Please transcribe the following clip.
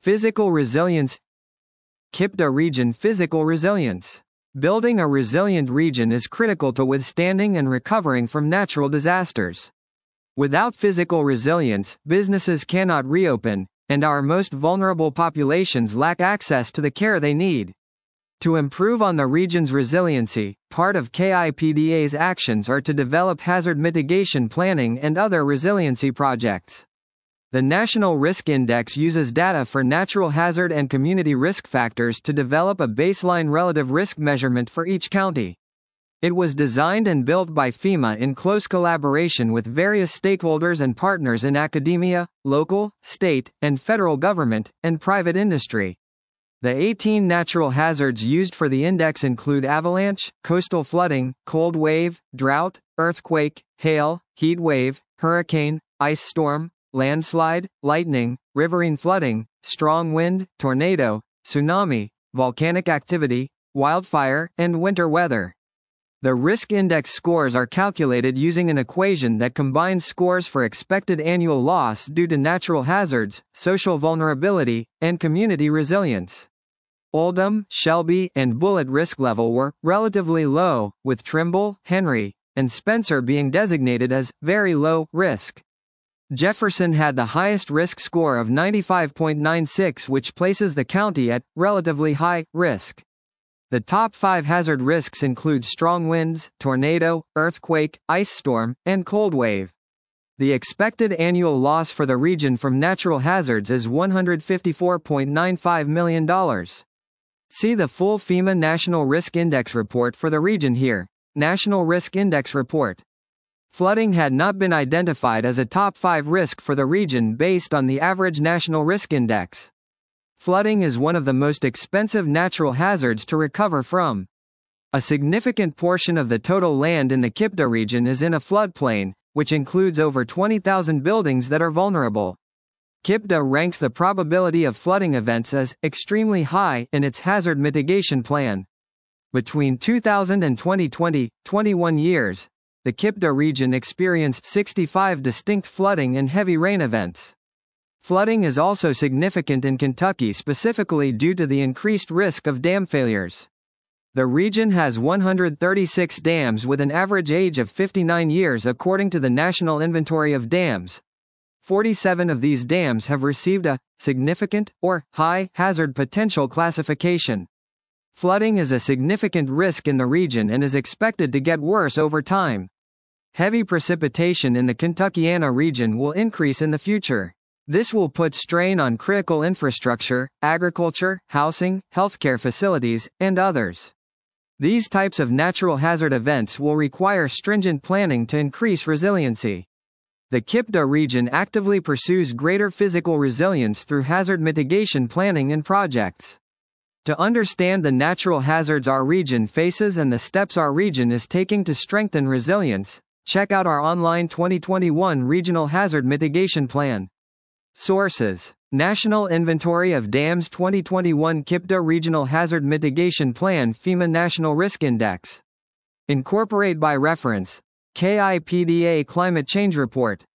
Physical resilience. KIPDA region physical resilience. Building a resilient region is critical to withstanding and recovering from natural disasters. Without physical resilience, businesses cannot reopen, and our most vulnerable populations lack access to the care they need. To improve on the region's resiliency, part of KIPDA's actions are to develop hazard mitigation planning and other resiliency projects. The National Risk Index uses data for natural hazard and community risk factors to develop a baseline relative risk measurement for each county. It was designed and built by FEMA in close collaboration with various stakeholders and partners in academia, local, state, and federal government, and private industry. The 18 natural hazards used for the index include avalanche, coastal flooding, cold wave, drought, earthquake, hail, heat wave, hurricane, ice storm, landslide, lightning, riverine flooding, strong wind, tornado, tsunami, volcanic activity, wildfire, and winter weather. The risk index scores are calculated using an equation that combines scores for expected annual loss due to natural hazards, social vulnerability, and community resilience. Oldham, Shelby, and Bullitt risk level were relatively low, with Trimble, Henry, and Spencer being designated as very low risk. Jefferson had the highest risk score of 95.96, which places the county at relatively high risk. The top 5 hazard risks include strong winds, tornado, earthquake, ice storm, and cold wave. The expected annual loss for the region from natural hazards is $154.95 million. See the full FEMA National Risk Index report for the region here. National Risk Index Report. Flooding had not been identified as a top 5 risk for the region based on the average National Risk Index. Flooding is one of the most expensive natural hazards to recover from. A significant portion of the total land in the KIPDA region is in a floodplain, which includes over 20,000 buildings that are vulnerable. KIPDA ranks the probability of flooding events as extremely high in its hazard mitigation plan. Between 2000 and 2020, 21 years, the KIPDA region experienced 65 distinct flooding and heavy rain events. Flooding is also significant in Kentucky specifically due to the increased risk of dam failures. The region has 136 dams with an average age of 59 years according to the National Inventory of Dams. 47 of these dams have received a significant or high hazard potential classification. Flooding is a significant risk in the region and is expected to get worse over time. Heavy precipitation in the Kentuckiana region will increase in the future. This will put strain on critical infrastructure, agriculture, housing, healthcare facilities, and others. These types of natural hazard events will require stringent planning to increase resiliency. The KIPDA region actively pursues greater physical resilience through hazard mitigation planning and projects. To understand the natural hazards our region faces and the steps our region is taking to strengthen resilience, check out our online 2021 Regional Hazard Mitigation Plan. Sources: National Inventory of Dams 2021 KIPDA Regional Hazard Mitigation Plan FEMA National Risk Index. Incorporate by reference. KIPDA Climate Change Report.